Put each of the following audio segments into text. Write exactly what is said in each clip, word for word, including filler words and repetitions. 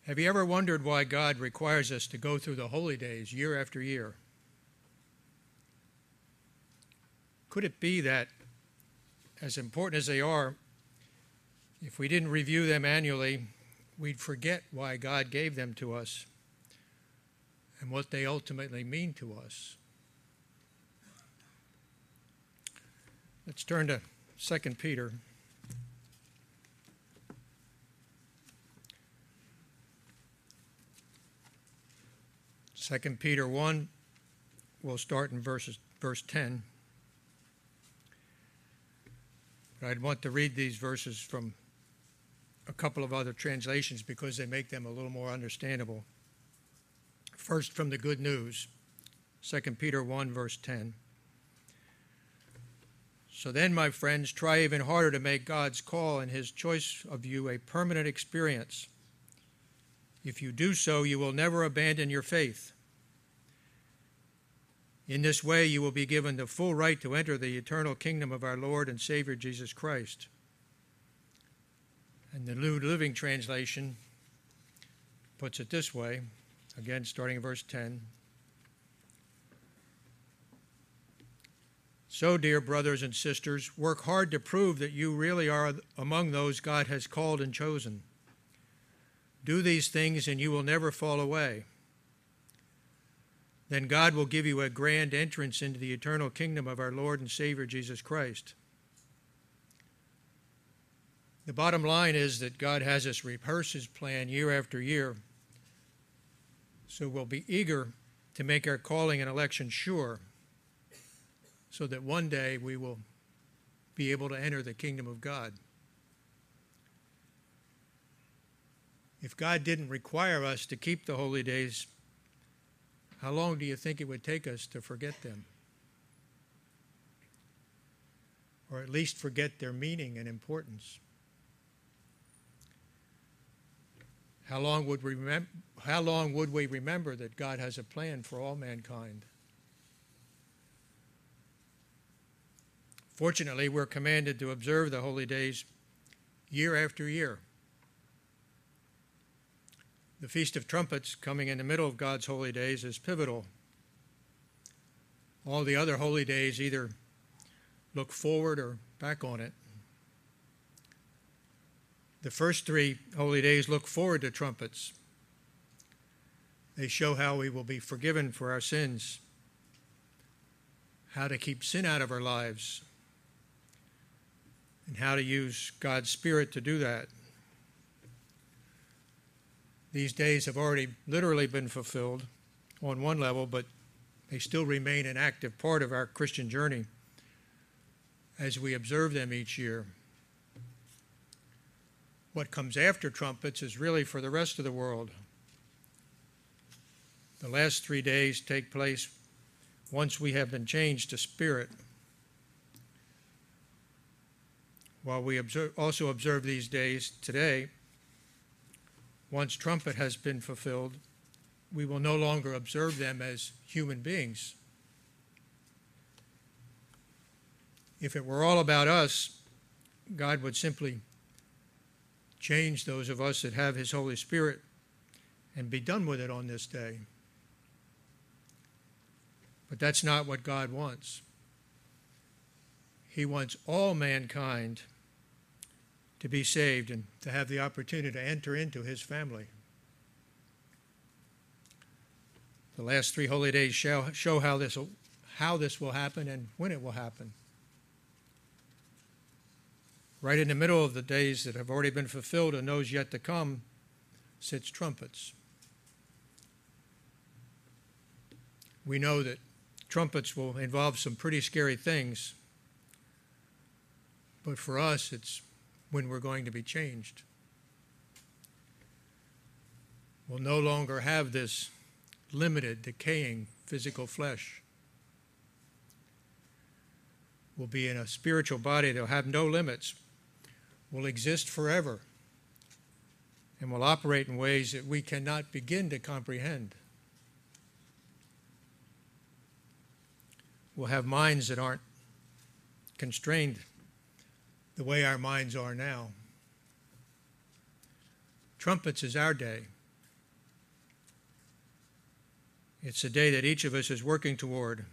Have you ever wondered why God requires us to go through the holy days year after year? Could it be that, as important as they are, if we didn't review them annually, we'd forget why God gave them to us and what they ultimately mean to us? Let's turn to Second Peter. Second Peter one, we'll start in verses, verse ten. But I'd want to read these verses from a couple of other translations because they make them a little more understandable. First, from the Good News, Second Peter one, verse ten. So then, my friends, try even harder to make God's call and his choice of you a permanent experience. If you do so, you will never abandon your faith. In this way, you will be given the full right to enter the eternal kingdom of our Lord and Savior Jesus Christ. And the New Living Translation puts it this way, again starting in verse ten. So, dear brothers and sisters, work hard to prove that you really are among those God has called and chosen. Do these things and you will never fall away. Then God will give you a grand entrance into the eternal kingdom of our Lord and Savior Jesus Christ. The bottom line is that God has us rehearse his plan year after year, so we'll be eager to make our calling and election sure, so that one day we will be able to enter the kingdom of God. If God didn't require us to keep the holy days, how long do you think it would take us to forget them? Or at least forget their meaning and importance? How long would we remem- how long would we remember that God has a plan for all mankind? Fortunately, we're commanded to observe the holy days year after year. The Feast of Trumpets, coming in the middle of God's holy days, is pivotal. All the other holy days either look forward or back on it. The first three holy days look forward to trumpets. They show how we will be forgiven for our sins, how to keep sin out of our lives, and how to use God's Spirit to do that. These days have already literally been fulfilled on one level, but they still remain an active part of our Christian journey as we observe them each year. What comes after trumpets is really for the rest of the world. The last three days take place once we have been changed to spirit. While we observe, also observe these days today, once trumpet has been fulfilled, we will no longer observe them as human beings. If it were all about us, God would simply change those of us that have his Holy Spirit and be done with it on this day. But that's not what God wants. He wants all mankind to be saved and to have the opportunity to enter into his family. The last three holy days shall show how this will, how this will happen and when it will happen. Right in the middle of the days that have already been fulfilled and those yet to come sits trumpets. We know that trumpets will involve some pretty scary things, but for us it's when we're going to be changed. We'll no longer have this limited, decaying physical flesh. We'll be in a spiritual body that will have no limits, will exist forever, and will operate in ways that we cannot begin to comprehend. We'll have minds that aren't constrained the way our minds are now. Trumpets is our day. It's a day that each of us is working toward,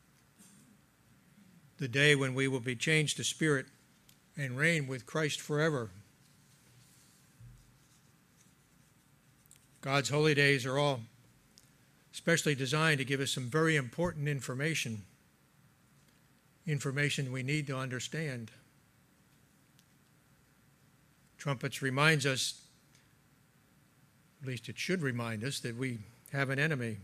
the day when we will be changed to spirit and reign with Christ forever. God's holy days are all specially designed to give us some very important information, information we need to understand. Trumpets reminds us, at least it should remind us, that we have an enemy,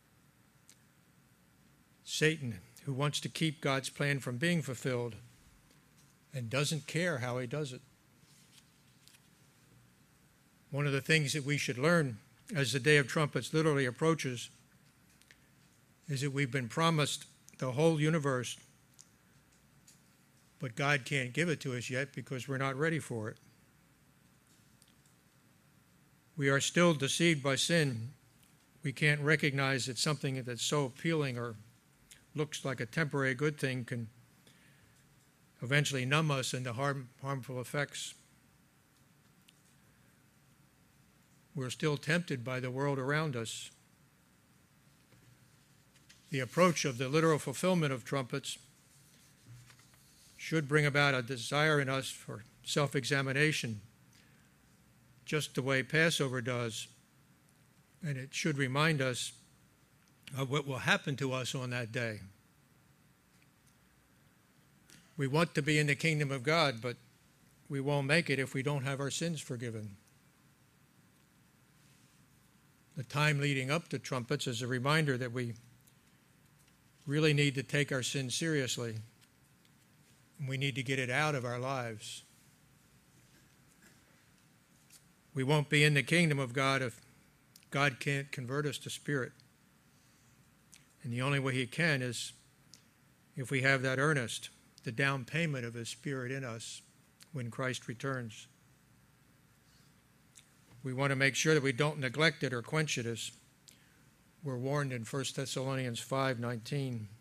Satan, who wants to keep God's plan from being fulfilled and doesn't care how he does it. One of the things that we should learn as the Day of Trumpets literally approaches is that we've been promised the whole universe, but God can't give it to us yet because we're not ready for it. We are still deceived by sin. We can't recognize that something that's so appealing or looks like a temporary good thing can eventually numb us into harm, harmful effects. We're still tempted by the world around us. The approach of the literal fulfillment of trumpets should bring about a desire in us for self-examination, just the way Passover does, and it should remind us of what will happen to us on that day. We want to be in the kingdom of God, but we won't make it if we don't have our sins forgiven. The time leading up to trumpets is a reminder that we really need to take our sin seriously, and we need to get it out of our lives. We won't be in the kingdom of God if God can't convert us to spirit. And the only way he can is if we have that earnest, the down payment of his spirit in us when Christ returns. We want to make sure that we don't neglect it or quench it, as we're warned in First Thessalonians five nineteen.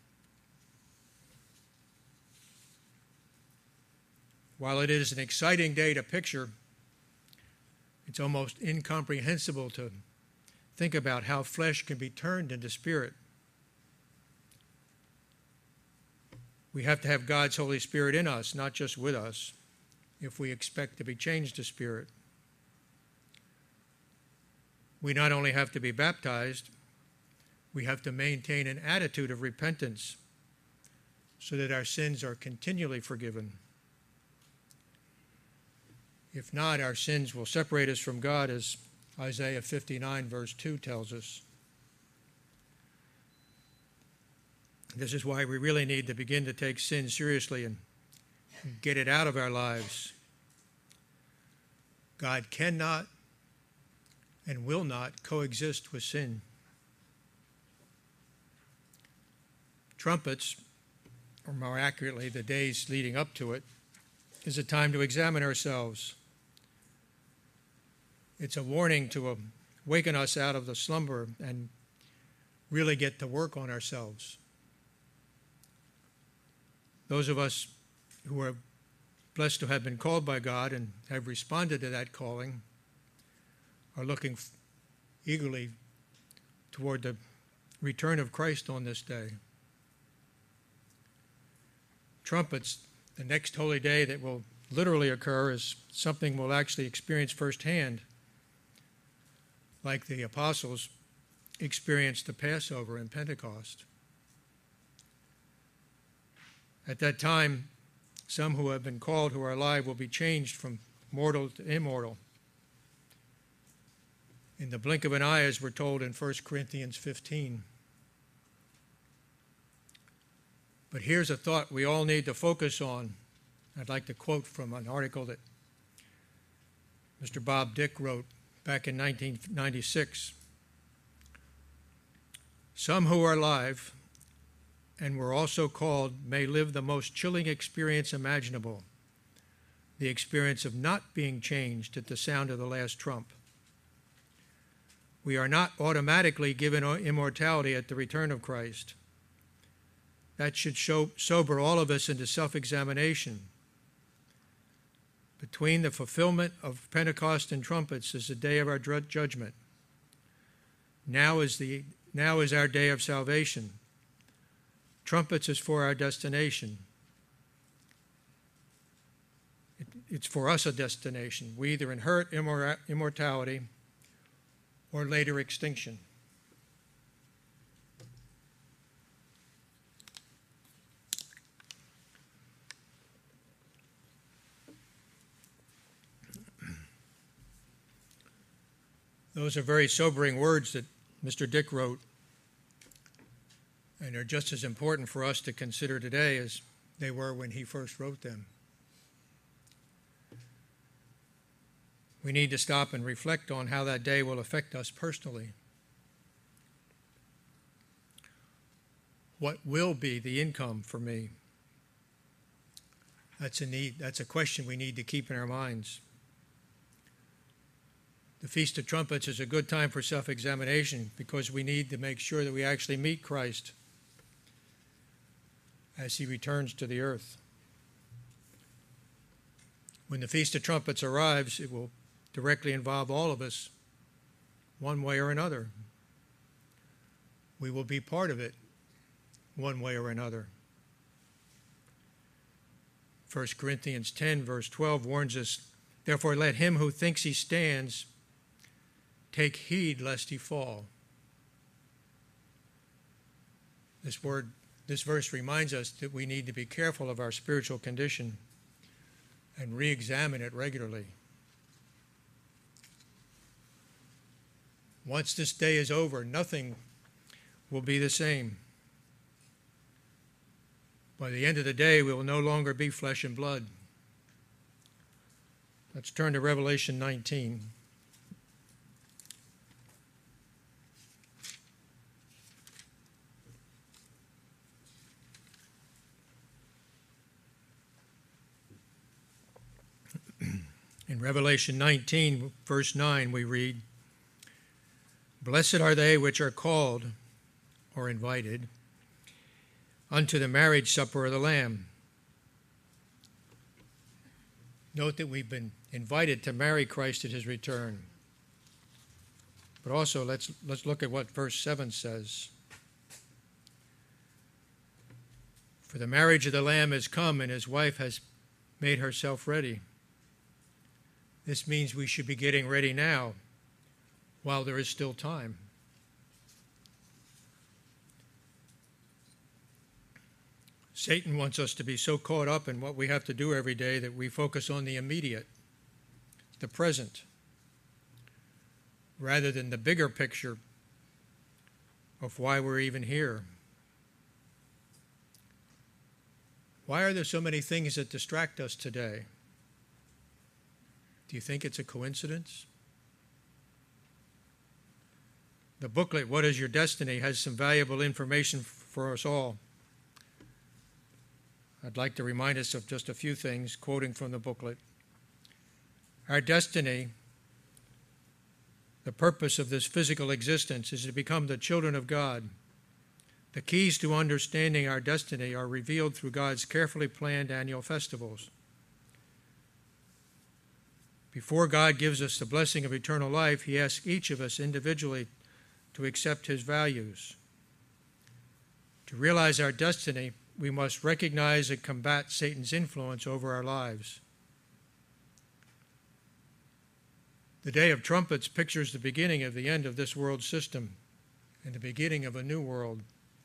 While it is an exciting day to picture, it's almost incomprehensible to think about how flesh can be turned into spirit. We have to have God's Holy Spirit in us, not just with us, if we expect to be changed to spirit. We not only have to be baptized, we have to maintain an attitude of repentance so that our sins are continually forgiven. If not, our sins will separate us from God, as Isaiah fifty-nine verse two tells us. This is why we really need to begin to take sin seriously and get it out of our lives. God cannot and will not coexist with sin. Trumpets, or more accurately, the days leading up to it, is a time to examine ourselves. It's a warning to awaken us out of the slumber and really get to work on ourselves. Those of us who are blessed to have been called by God and have responded to that calling are looking f- eagerly toward the return of Christ on this day. Trumpets, the next holy day that will literally occur, is something we'll actually experience firsthand, like the apostles experienced the Passover and Pentecost. At that time, some who have been called who are alive will be changed from mortal to immortal. In the blink of an eye, as we're told in First Corinthians fifteen. But here's a thought we all need to focus on. I'd like to quote from an article that Mister Bob Dick wrote back in nineteen ninety-six. Some who are alive and were also called may live the most chilling experience imaginable, the experience of not being changed at the sound of the last trump. We are not automatically given immortality at the return of Christ. That should show, sober all of us into self-examination. Between the fulfillment of Pentecost and trumpets is the day of our judgment. Now is the Now is our day of salvation. Trumpets is for our destination. It, it's for us a destination. We either inherit immor- immortality or later extinction. Those are very sobering words that Mister Dick wrote, and they're just as important for us to consider today as they were when he first wrote them. We need to stop and reflect on how that day will affect us personally. What will be the income for me? That's a need, that's a question we need to keep in our minds. The Feast of Trumpets is a good time for self-examination because we need to make sure that we actually meet Christ as he returns to the earth. When the Feast of Trumpets arrives, it will directly involve all of us, one way or another. We will be part of it, one way or another. First Corinthians ten, verse twelve warns us, "Therefore let him who thinks he stands take heed lest he fall." This word, this verse reminds us that we need to be careful of our spiritual condition and re-examine it regularly. Once this day is over, nothing will be the same. By the end of the day, we will no longer be flesh and blood. Let's turn to Revelation nineteen. In Revelation nineteen, verse nine, we read, "Blessed are they which are called," or invited, "unto the marriage supper of the Lamb." Note that we've been invited to marry Christ at his return. But also, let's, let's look at what verse seven says. "For the marriage of the Lamb is come, and his wife has made herself ready." This means we should be getting ready now, while there is still time. Satan wants us to be so caught up in what we have to do every day that we focus on the immediate, the present, rather than the bigger picture of why we're even here. Why are there so many things that distract us today? Do you think it's a coincidence? The booklet, What is Your Destiny?, has some valuable information for us all. I'd like to remind us of just a few things, quoting from the booklet. Our destiny, the purpose of this physical existence, is to become the children of God. The keys to understanding our destiny are revealed through God's carefully planned annual festivals. Before God gives us the blessing of eternal life, he asks each of us individually to accept his values. To realize our destiny, we must recognize and combat Satan's influence over our lives. The Day of Trumpets pictures the beginning of the end of this world system and the beginning of a new world.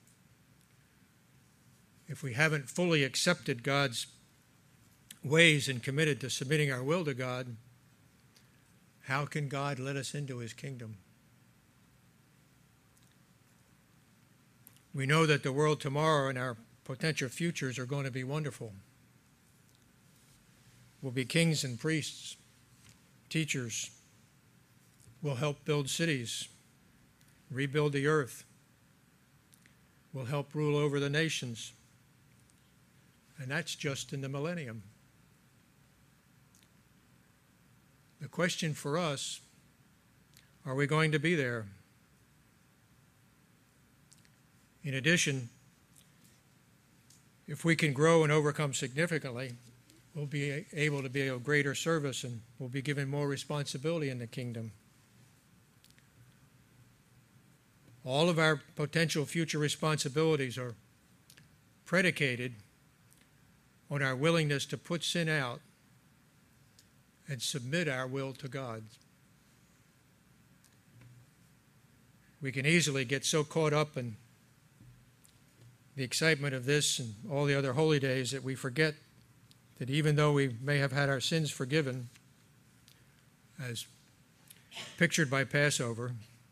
If we haven't fully accepted God's ways and committed to submitting our will to God, how can God let us into his kingdom? We know that the world tomorrow and our potential futures are going to be wonderful. We'll be kings and priests, teachers. We'll help build cities, rebuild the earth. We'll help rule over the nations. And that's just in the millennium. The question for us, are we going to be there? In addition, if we can grow and overcome significantly, we'll be able to be of greater service and we'll be given more responsibility in the kingdom. All of our potential future responsibilities are predicated on our willingness to put sin out and submit our will to God. We can easily get so caught up in the excitement of this and all the other holy days that we forget that even though we may have had our sins forgiven, as pictured by Passover,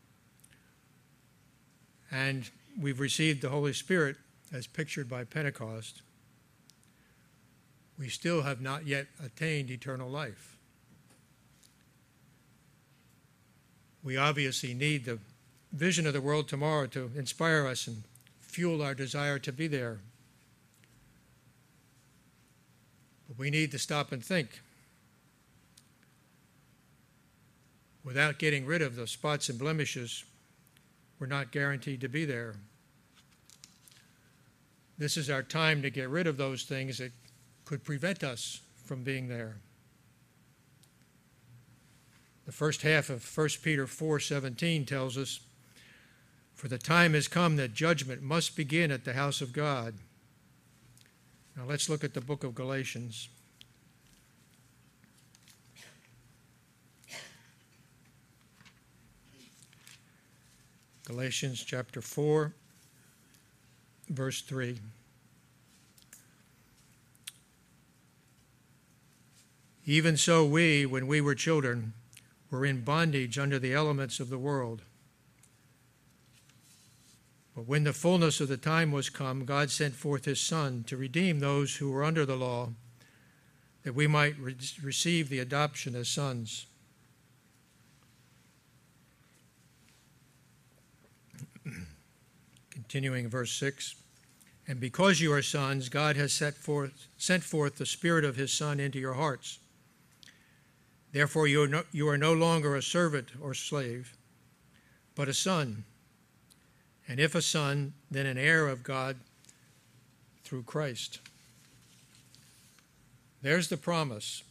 and we've received the Holy Spirit as pictured by Pentecost, we still have not yet attained eternal life. We obviously need the vision of the world tomorrow to inspire us and fuel our desire to be there. But we need to stop and think. Without getting rid of the spots and blemishes, we're not guaranteed to be there. This is our time to get rid of those things that could prevent us from being there. The first half of First Peter four seventeen tells us, "For the time has come that judgment must begin at the house of God." Now let's look at the book of Galatians. Galatians chapter four, verse three. "Even so we, when we were children, were in bondage under the elements of the world. But when the fullness of the time was come, God sent forth his Son to redeem those who were under the law, that we might re- receive the adoption as sons." Continuing verse six, "And because you are sons, God has set forth, sent forth the Spirit of his Son into your hearts. Therefore you are, no, you are no longer a servant or slave, but a son. And if a son, then an heir of God through Christ." There's the promise.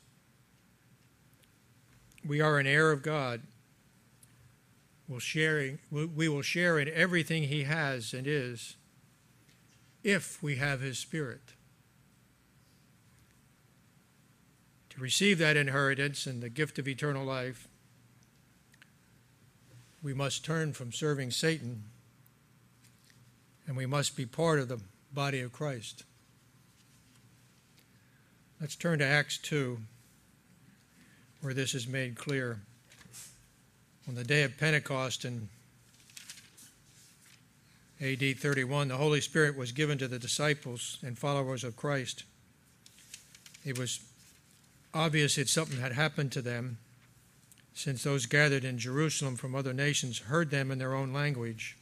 We are an heir of God. We'll sharing, we will share in everything he has and is if we have his Spirit. To receive that inheritance and the gift of eternal life, we must turn from serving Satan, and we must be part of the body of Christ. Let's turn to Acts two, where this is made clear. On the day of Pentecost in A D thirty-one, the Holy Spirit was given to the disciples and followers of Christ. It was obvious that something had happened to them, since those gathered in Jerusalem from other nations heard them in their own language.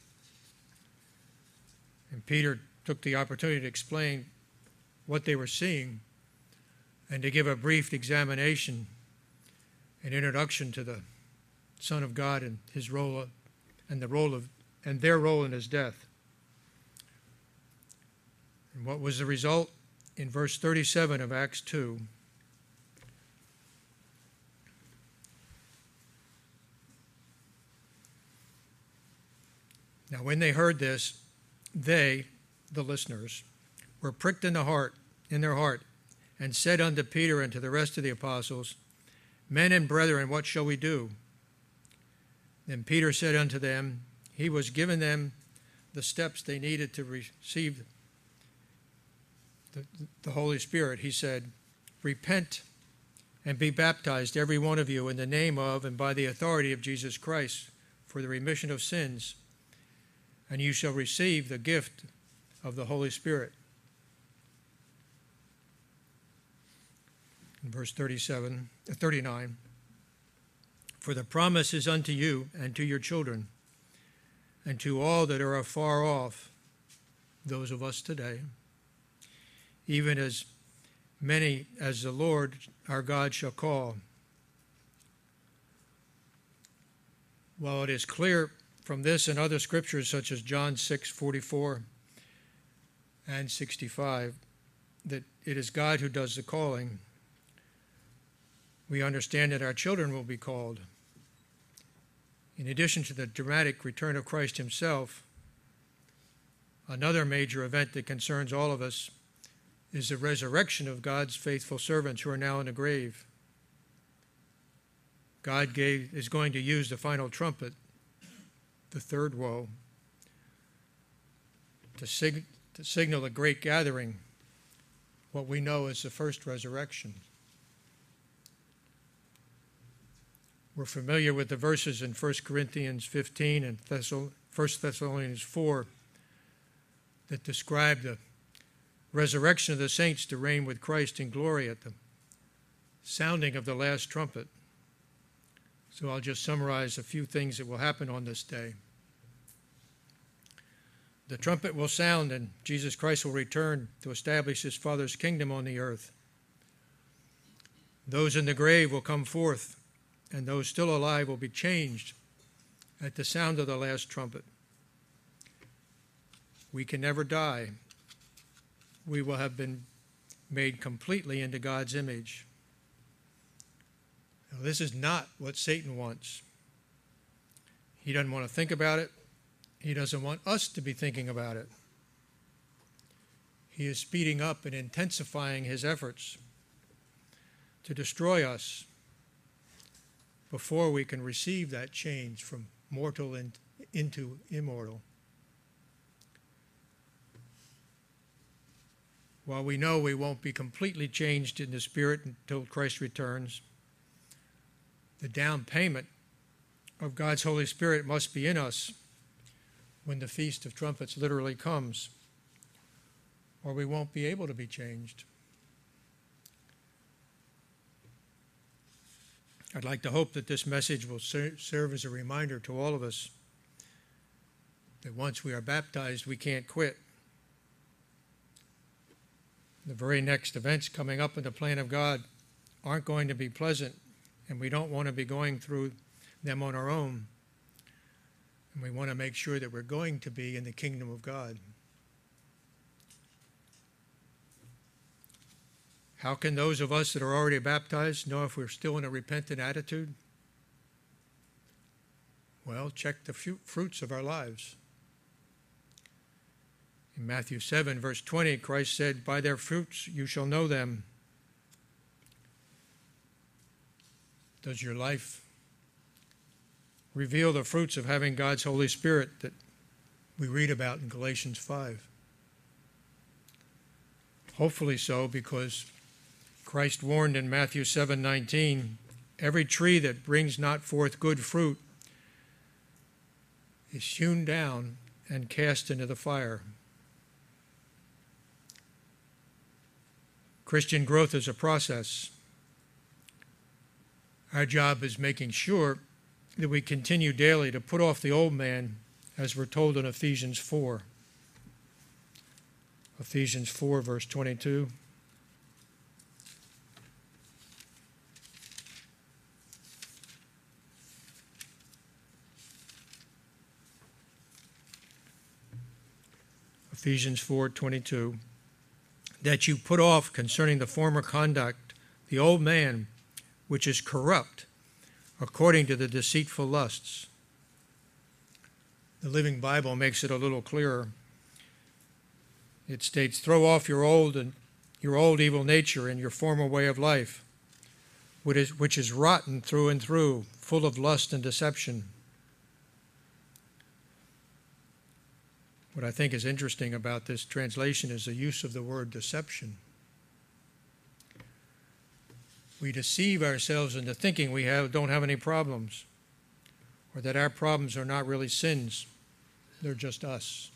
And Peter took the opportunity to explain what they were seeing and to give a brief examination and introduction to the Son of God and his role and the role of and their role in his death. And what was the result? In verse thirty-seven of Acts two, "Now when they heard this, they," the listeners, "were pricked in the heart, in their heart, and said unto Peter and to the rest of the apostles, 'Men and brethren, what shall we do?' Then Peter said unto them," he was giving them the steps they needed to receive the, the Holy Spirit. He said, "Repent and be baptized, every one of you, in the name of and by the authority of Jesus Christ, for the remission of sins, and you shall receive the gift of the Holy Spirit." In verse thirty-seven, thirty-nine, "For the promise is unto you and to your children, and to all that are afar off," those of us today, "even as many as the Lord our God shall call." While it is clear from this and other scriptures such as John six forty-four and sixty-five that it is God who does the calling, we understand that our children will be called. In addition to the dramatic return of Christ himself, another major event that concerns all of us is the resurrection of God's faithful servants who are now in the grave. God gave, is going to use the final trumpet, the third woe, to, sig- to signal a great gathering, what we know as the first resurrection. We're familiar with the verses in First Corinthians fifteen and First Thessalonians four that describe the resurrection of the saints to reign with Christ in glory at the sounding of the last trumpet. So I'll just summarize a few things that will happen on this day. The trumpet will sound and Jesus Christ will return to establish his Father's kingdom on the earth. Those in the grave will come forth, and those still alive will be changed at the sound of the last trumpet. We can never die. We will have been made completely into God's image. Now, this is not what Satan wants. He doesn't want to think about it. He doesn't want us to be thinking about it. He is speeding up and intensifying his efforts to destroy us before we can receive that change from mortal in, into immortal. While we know we won't be completely changed in the Spirit until Christ returns, the down payment of God's Holy Spirit must be in us when the Feast of Trumpets literally comes, or we won't be able to be changed. I'd like to hope that this message will ser- serve as a reminder to all of us that once we are baptized, we can't quit. The very next events coming up in the plan of God aren't going to be pleasant, and we don't want to be going through them on our own. And we want to make sure that we're going to be in the kingdom of God. How can those of us that are already baptized know if we're still in a repentant attitude? Well, check the fruits of our lives. In Matthew seven, verse twenty, Christ said, "By their fruits you shall know them." Does your life reveal the fruits of having God's Holy Spirit that we read about in Galatians five? Hopefully so, because Christ warned in Matthew seven nineteen, "Every tree that brings not forth good fruit is hewn down and cast into the fire." Christian growth is a process. Our job is making sure that we continue daily to put off the old man, as we're told in Ephesians four. Ephesians four, verse twenty-two. Ephesians four twenty-two, that you put off concerning the former conduct the old man, which is corrupt according to the deceitful lusts. The Living Bible makes it a little clearer. It states, "Throw off your old and your old evil nature and your former way of life, which is, which is rotten through and through, full of lust and deception." What I think is interesting about this translation is the use of the word deception. We deceive ourselves into thinking we have, don't have any problems, or that our problems are not really sins. They're just us.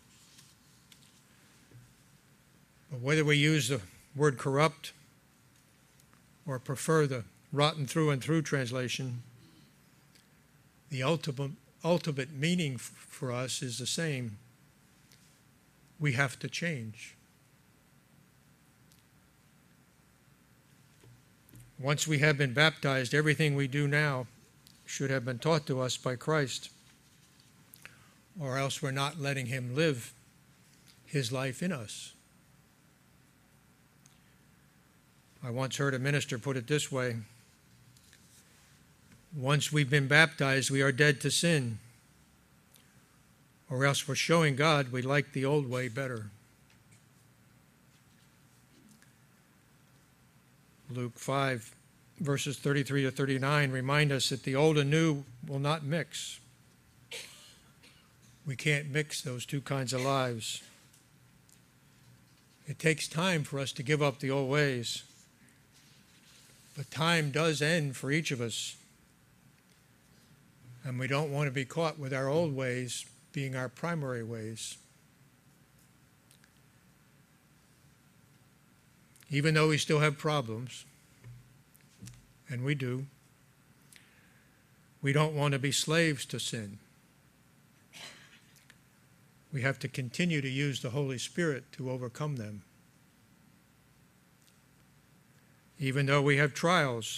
But whether we use the word corrupt or prefer the rotten through and through translation, the ultimate, ultimate meaning for us is the same. We have to change. Once we have been baptized, everything we do now should have been taught to us by Christ, or else we're not letting him live his life in us. I once heard a minister put it this way: Once we've been baptized, we are dead to sin, or else we're showing God we like the old way better. Luke five, verses thirty-three to thirty-nine remind us that the old and new will not mix. We can't mix those two kinds of lives. It takes time for us to give up the old ways, but time does end for each of us. And we don't want to be caught with our old ways being our primary ways. Even though we still have problems, and we do, we don't want to be slaves to sin. We have to continue to use the Holy Spirit to overcome them. Even though we have trials,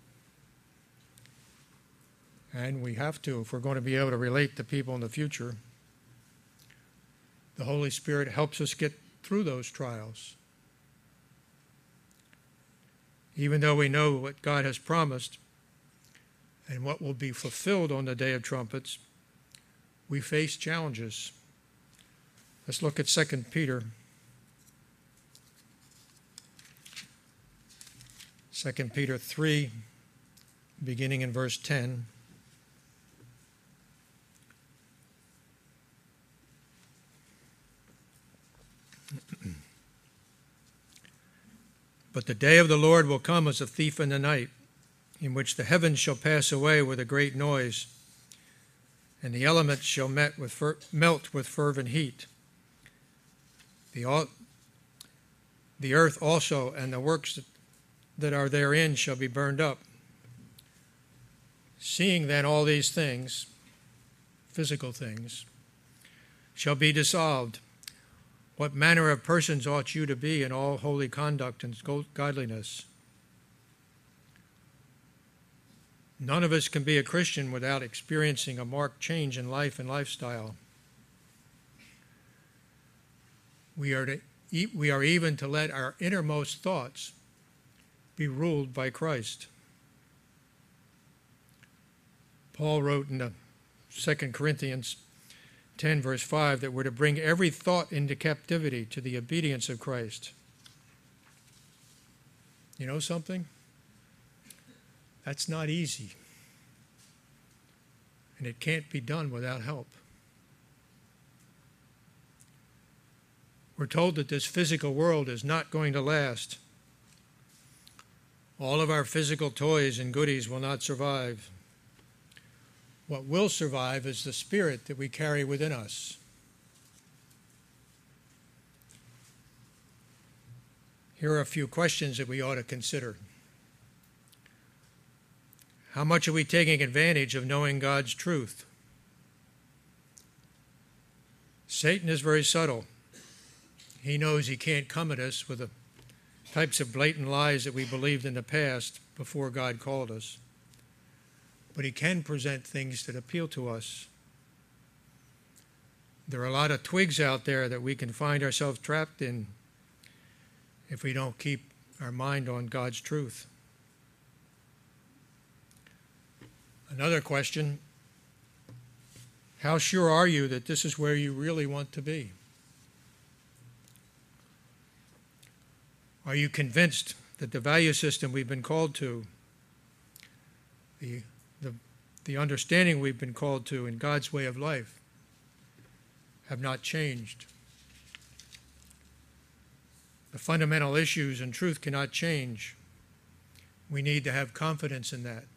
and we have to if we're going to be able to relate to people in the future, the Holy Spirit helps us get through those trials. Even though we know what God has promised and what will be fulfilled on the day of trumpets, we face challenges. Let's look at Second Peter. Second Peter three, beginning in verse ten. But the day of the Lord will come as a thief in the night, in which the heavens shall pass away with a great noise, and the elements shall met with fer- melt with fervent heat. The, all, the earth also and the works that, that are therein shall be burned up. Seeing then all these things, physical things, shall be dissolved, what manner of persons ought you to be in all holy conduct and godliness? None of us can be a Christian without experiencing a marked change in life and lifestyle. We are, to, we are even to let our innermost thoughts be ruled by Christ. Paul wrote in the Second Corinthians ten, verse five, that we're to bring every thought into captivity to the obedience of Christ. You know something? That's not easy. And it can't be done without help. We're told that this physical world is not going to last. All of our physical toys and goodies will not survive. What will survive is the spirit that we carry within us. Here are a few questions that we ought to consider. How much are we taking advantage of knowing God's truth? Satan is very subtle. He knows he can't come at us with the types of blatant lies that we believed in the past before God called us. But he can present things that appeal to us. There are a lot of twigs out there that we can find ourselves trapped in if we don't keep our mind on God's truth. Another question: how sure are you that this is where you really want to be? Are you convinced that the value system we've been called to, the, the, the understanding we've been called to in God's way of life, have not changed? The fundamental issues and truth cannot change. We need to have confidence in that.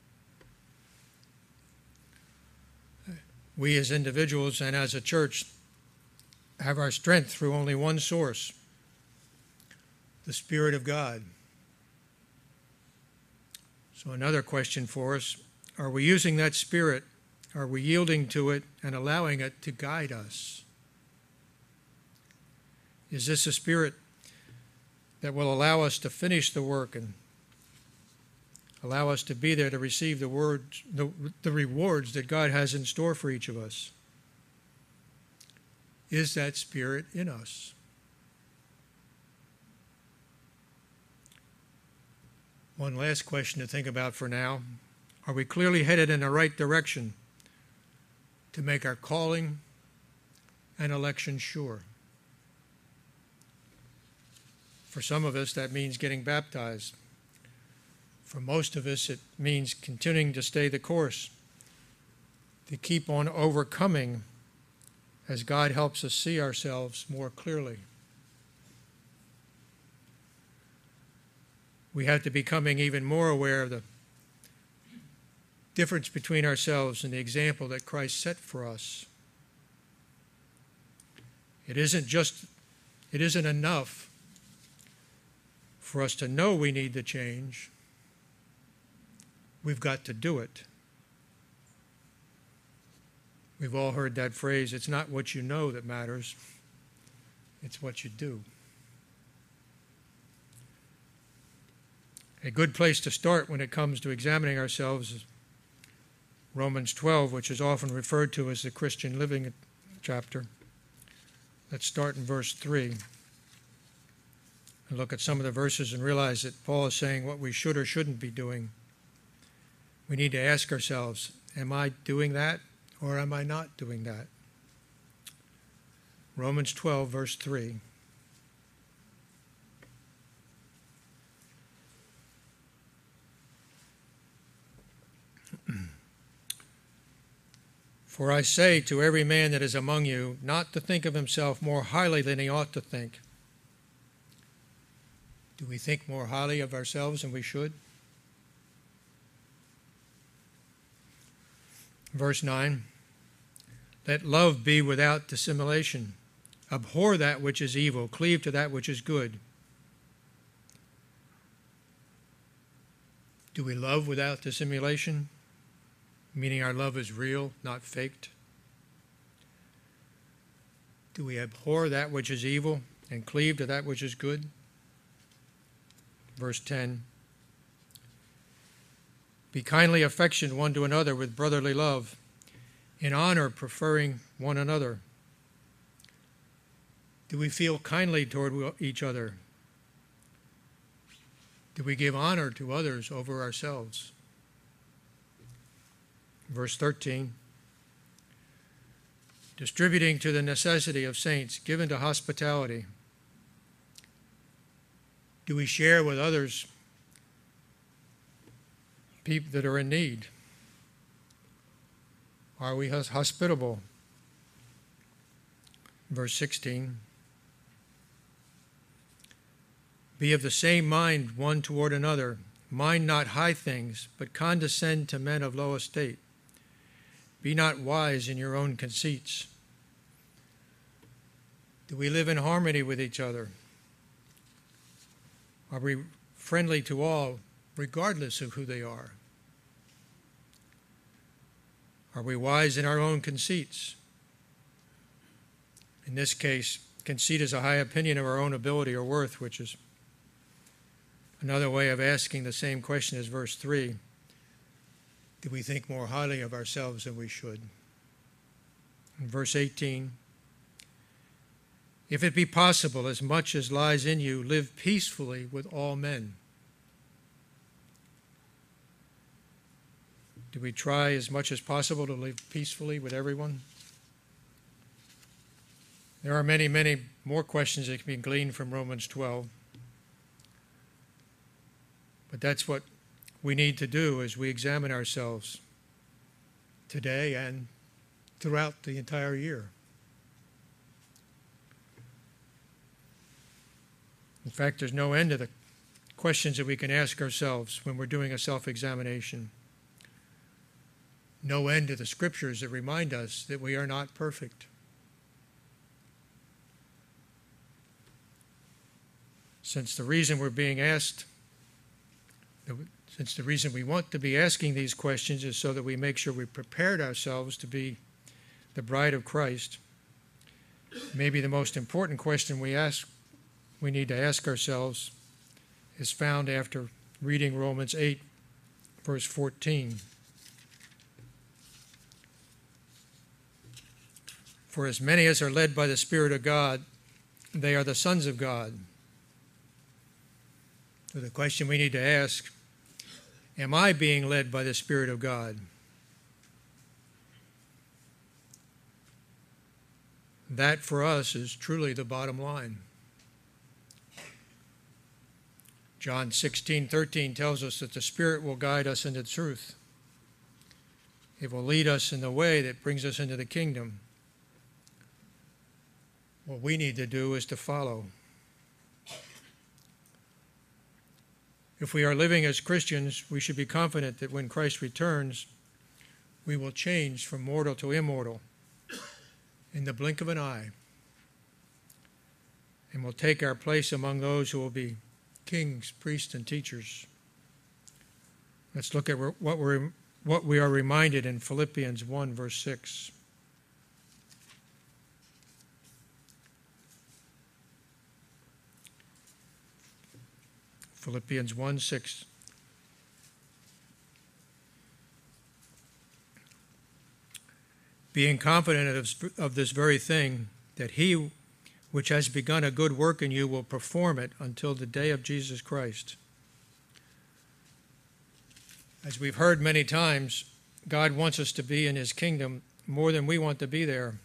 We as individuals and as a church have our strength through only one source: the Spirit of God. So another question for us: are we using that Spirit? Are we yielding to it and allowing it to guide us? Is this a Spirit that will allow us to finish the work and allow us to be there to receive the words, the, the rewards that God has in store for each of us? Is that Spirit in us? One last question to think about for now. Are we clearly headed in the right direction to make our calling and election sure? For some of us, that means getting baptized. For most of us, it means continuing to stay the course, to keep on overcoming as God helps us see ourselves more clearly. We have to be becoming even more aware of the difference between ourselves and the example that Christ set for us. It isn't just, it isn't enough for us to know we need the change. We've got to do it. We've all heard that phrase, it's not what you know that matters, it's what you do. A good place to start when it comes to examining ourselves is Romans twelve, which is often referred to as the Christian living chapter. Let's start in verse three and look at some of the verses and realize that Paul is saying what we should or shouldn't be doing. We need to ask ourselves, am I doing that or am I not doing that? Romans twelve, verse three. For I say to every man that is among you, not to think of himself more highly than he ought to think. Do we think more highly of ourselves than we should? Verse nine, let love be without dissimulation. Abhor that which is evil, cleave to that which is good. Do we love without dissimulation? Meaning our love is real, not faked? Do we abhor that which is evil and cleave to that which is good? Verse ten, be kindly affectioned one to another with brotherly love, in honor preferring one another. Do we feel kindly toward each other? Do we give honor to others over ourselves? Verse thirteen, distributing to the necessity of saints, given to hospitality. Do we share with others people that are in need? Are we hospitable? Verse sixteen, be of the same mind one toward another. Mind not high things, but condescend to men of low estate. Be not wise in your own conceits. Do we live in harmony with each other? Are we friendly to all, regardless of who they are? Are we wise in our own conceits? In this case, conceit is a high opinion of our own ability or worth, which is another way of asking the same question as verse three. Do we think more highly of ourselves than we should? In verse eighteen, if it be possible, as much as lies in you, live peacefully with all men. Do we try as much as possible to live peacefully with everyone? There are many, many more questions that can be gleaned from Romans twelve. But that's what we need to do as we examine ourselves today and throughout the entire year. In fact, there's no end to the questions that we can ask ourselves when we're doing a self-examination. No end to the scriptures that remind us that we are not perfect. Since the reason we're being asked, since the reason we want to be asking these questions is so that we make sure we prepared ourselves to be the bride of Christ, maybe the most important question we ask, we need to ask ourselves is found after reading Romans eight, verse fourteen. For as many as are led by the Spirit of God, they are the sons of God. So the question we need to ask Am I being led by the Spirit of God? That for us is truly the bottom line. John sixteen thirteen tells us that the Spirit will guide us into truth. It will lead us in the way that brings us into the kingdom. What we need to do is to follow. If we are living as Christians, we should be confident that when Christ returns, we will change from mortal to immortal in the blink of an eye, and will take our place among those who will be kings, priests, and teachers. Let's look at what we're, what we are reminded in Philippians one, verse six. Philippians one, six. Being confident of, of this very thing, that he which has begun a good work in you will perform it until the day of Jesus Christ. As we've heard many times, God wants us to be in his kingdom more than we want to be there.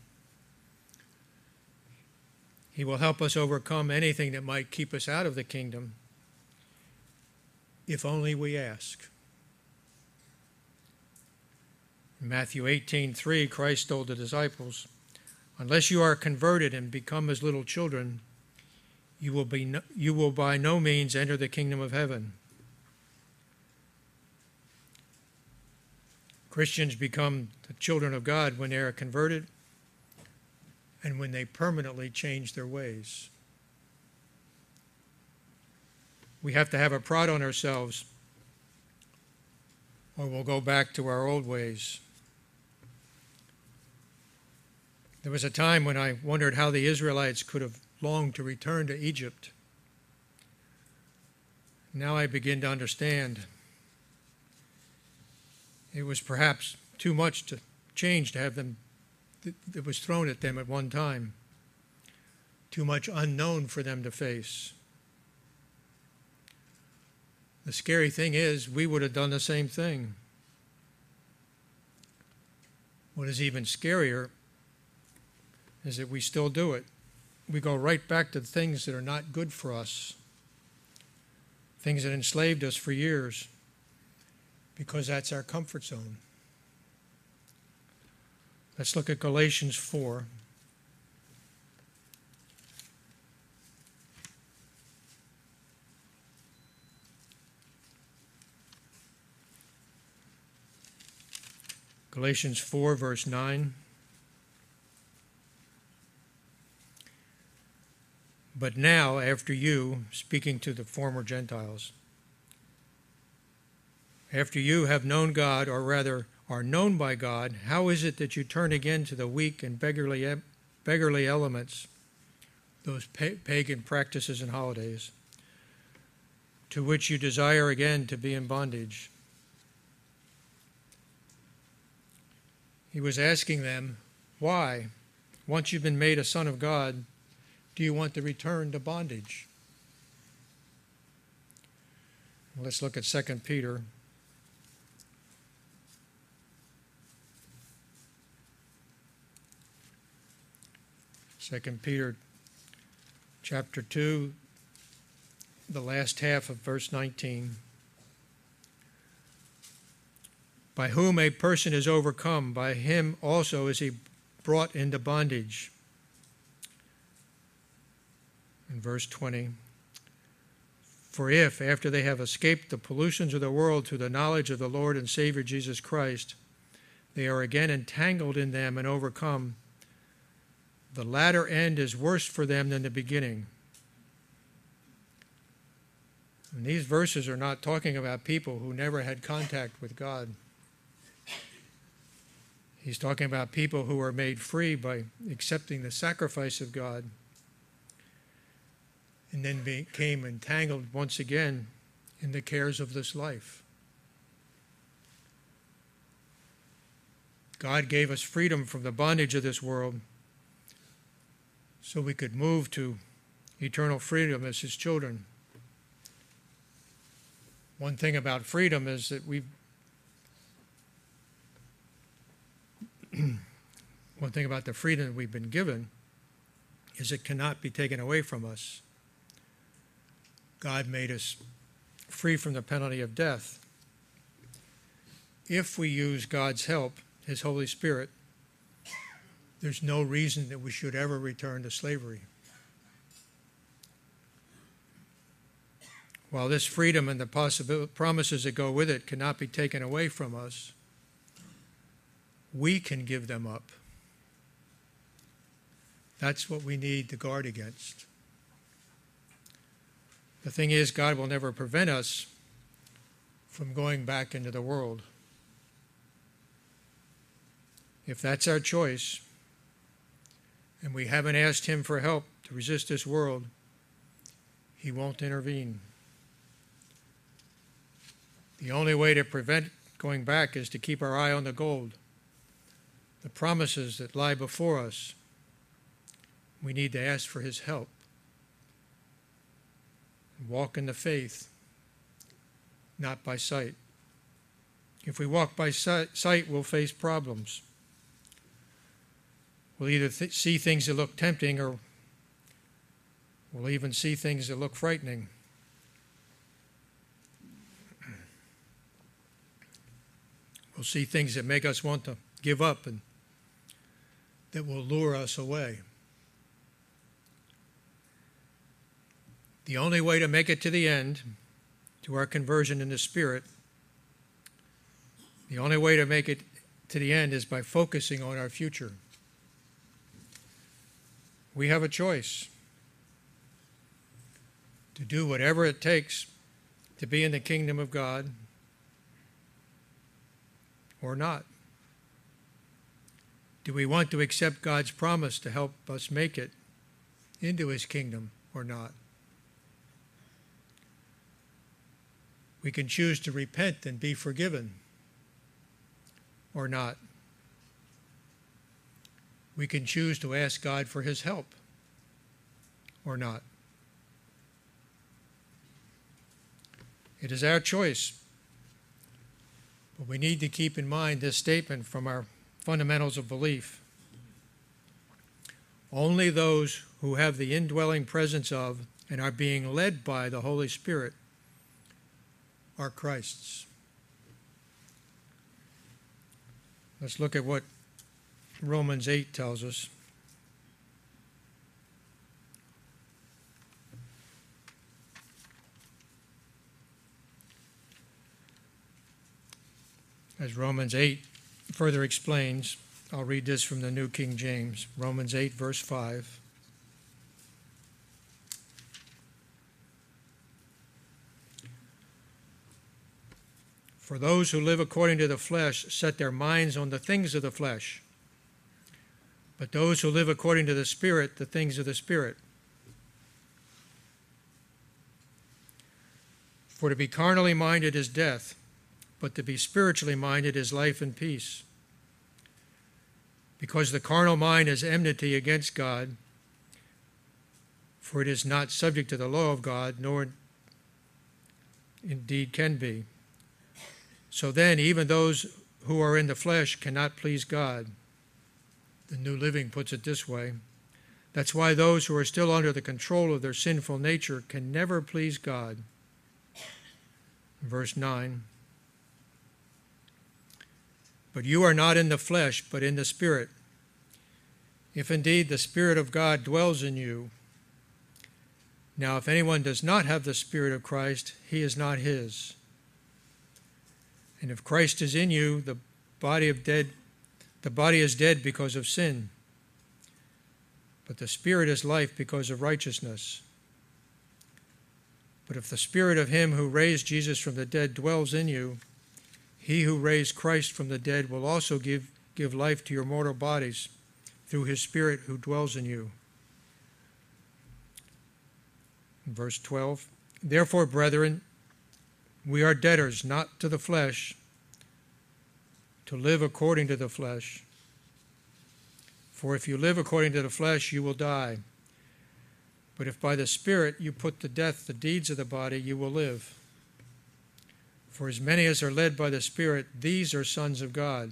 He will help us overcome anything that might keep us out of the kingdom, if only we ask. In Matthew eighteen three, Christ told the disciples, "Unless you are converted and become as little children, you will be no, you will by no means enter the kingdom of heaven." Christians become the children of God when they are converted and when they permanently change their ways. We have to have a prod on ourselves, or we'll go back to our old ways. There was a time when I wondered how the Israelites could have longed to return to Egypt. Now I begin to understand. It was perhaps too much to change to have them, that was thrown at them at one time. Too much unknown for them to face. The scary thing is, we would have done the same thing. What is even scarier is that we still do it. We go right back to things that are not good for us, things that enslaved us for years, because that's our comfort zone. Let's look at Galatians four. Galatians four, verse nine. But now, after you, speaking to the former Gentiles, after you have known God, or rather are known by God, how is it that you turn again to the weak and beggarly, beggarly elements, those pa- pagan practices and holidays, to which you desire again to be in bondage? He was asking them, why, once you've been made a son of God, do you want to return to bondage? Let's look at Second Peter. Second Peter chapter two, the last half of verse nineteen. By whom a person is overcome, by him also is he brought into bondage. In verse twenty, for if, after they have escaped the pollutions of the world through the knowledge of the Lord and Savior Jesus Christ, they are again entangled in them and overcome, the latter end is worse for them than the beginning. And these verses are not talking about people who never had contact with God. He's talking about people who are made free by accepting the sacrifice of God, and then became entangled once again in the cares of this life. God gave us freedom from the bondage of this world so we could move to eternal freedom as his children. One thing about freedom is that we one thing about the freedom that we've been given is it cannot be taken away from us. God made us free from the penalty of death. If we use God's help, His Holy Spirit, there's no reason that we should ever return to slavery. While this freedom and the possible promises that go with it cannot be taken away from us, we can give them up. That's what we need to guard against. The thing is, God will never prevent us from going back into the world. If that's our choice, and we haven't asked Him for help to resist this world, He won't intervene. The only way to prevent going back is to keep our eye on the gold, the promises that lie before us. We need to ask for His help. Walk in the faith, not by sight. If we walk by sight, we'll face problems. We'll either th- see things that look tempting, or we'll even see things that look frightening. We'll see things that make us want to give up and that will lure us away. The only way to make it to the end, to our conversion in the Spirit, the only way to make it to the end is by focusing on our future. We have a choice to do whatever it takes to be in the kingdom of God or not. Do we want to accept God's promise to help us make it into His kingdom or not? We can choose to repent and be forgiven or not. We can choose to ask God for His help or not. It is our choice, but we need to keep in mind this statement from our fundamentals of belief. Only those who have the indwelling presence of and are being led by the Holy Spirit are Christ's. Let's look at what Romans eight tells us. As Romans eight further explains, I'll read this from the New King James. Romans eight, verse five. For those who live according to the flesh set their minds on the things of the flesh, but those who live according to the Spirit, the things of the Spirit. For to be carnally minded is death, but to be spiritually minded is life and peace. Because the carnal mind is enmity against God, for it is not subject to the law of God, nor indeed can be. So then, even those who are in the flesh cannot please God. The New Living puts it this way. That's why those who are still under the control of their sinful nature can never please God. Verse nine. But you are not in the flesh, but in the Spirit, if indeed the Spirit of God dwells in you. Now, if anyone does not have the Spirit of Christ, he is not his. And if Christ is in you, the body of dead, the body is dead because of sin, but the Spirit is life because of righteousness. But if the Spirit of Him who raised Jesus from the dead dwells in you, He who raised Christ from the dead will also give, give life to your mortal bodies through His Spirit who dwells in you. Verse twelve, therefore, brethren, we are debtors not to the flesh, to live according to the flesh. For if you live according to the flesh, you will die. But if by the Spirit you put to death the deeds of the body, you will live. For as many as are led by the Spirit, these are sons of God.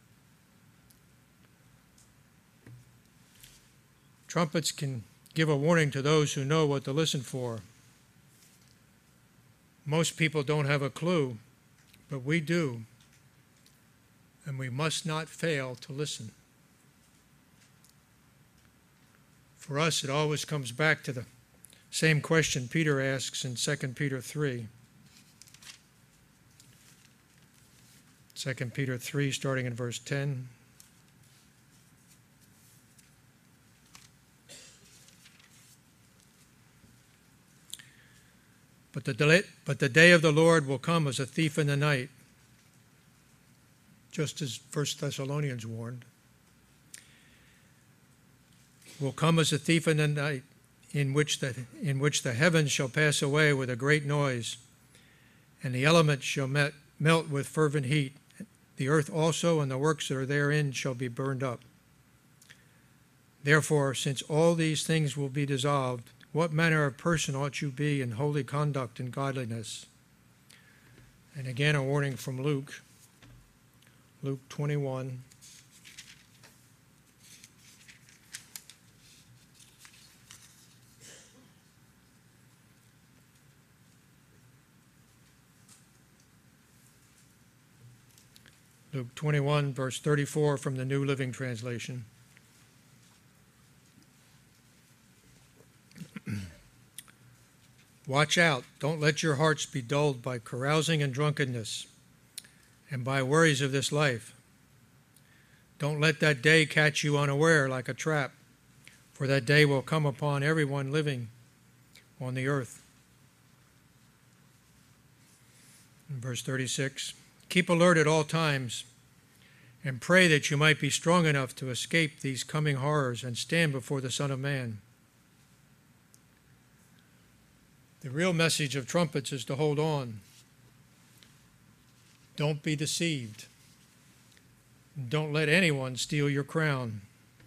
Trumpets can give a warning to those who know what to listen for. Most people don't have a clue, but we do, and we must not fail to listen. For us, it always comes back to the same question Peter asks in Second Peter three. Second Peter three, starting in verse ten. But the, delay, but the day of the Lord will come as a thief in the night, just as First Thessalonians warned. Will come as a thief in the night, in which the, in which the heavens shall pass away with a great noise, and the elements shall met, melt with fervent heat. The earth also and the works that are therein shall be burned up. Therefore, since all these things will be dissolved, what manner of person ought you be in holy conduct and godliness? And again, a warning from Luke, Luke twenty-one. Luke twenty-one, verse thirty-four from the New Living Translation. Watch out, don't let your hearts be dulled by carousing and drunkenness, and by worries of this life. Don't let that day catch you unaware like a trap, for that day will come upon everyone living on the earth. In verse thirty-six, keep alert at all times, and pray that you might be strong enough to escape these coming horrors and stand before the Son of Man. The real message of trumpets is to hold on. Don't be deceived. Don't let anyone steal your crown.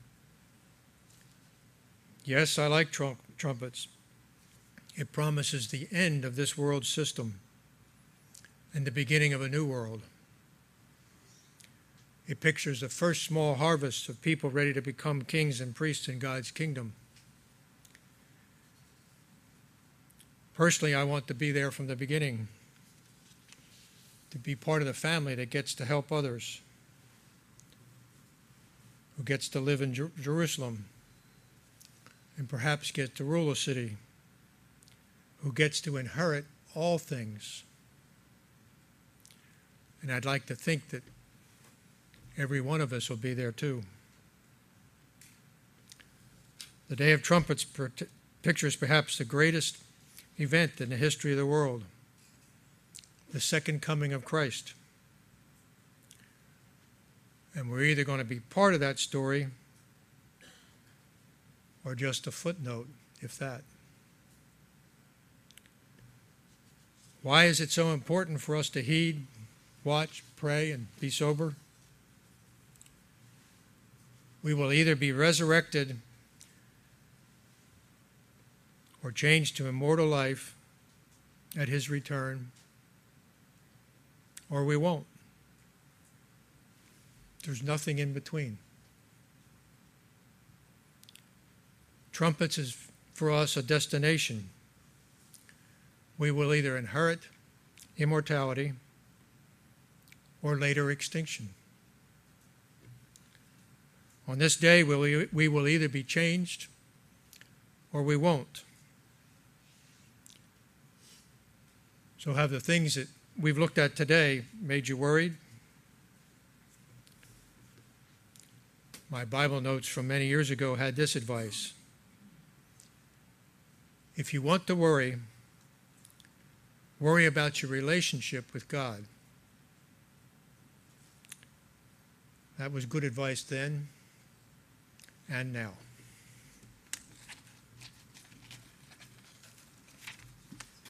Yes, I like trum- trumpets. It promises the end of this world system and the beginning of a new world. It pictures the first small harvest of people ready to become kings and priests in God's kingdom. Personally, I want to be there from the beginning, to be part of the family that gets to help others, who gets to live in Jer- Jerusalem, and perhaps get to rule a city, who gets to inherit all things. And I'd like to think that every one of us will be there too. The Day of Trumpets per- pictures perhaps the greatest event in the history of the world, the second coming of Christ. And we're either going to be part of that story or just a footnote, if that. Why is it so important for us to heed, watch, pray, and be sober? We will either be resurrected or changed to immortal life at his return, or we won't. There's nothing in between. Trumpets is for us a destination. We will either inherit immortality or later extinction. On this day, we will either be changed or we won't. So have the things that we've looked at today made you worried? My Bible notes from many years ago had this advice. If you want to worry, worry about your relationship with God. That was good advice then and now.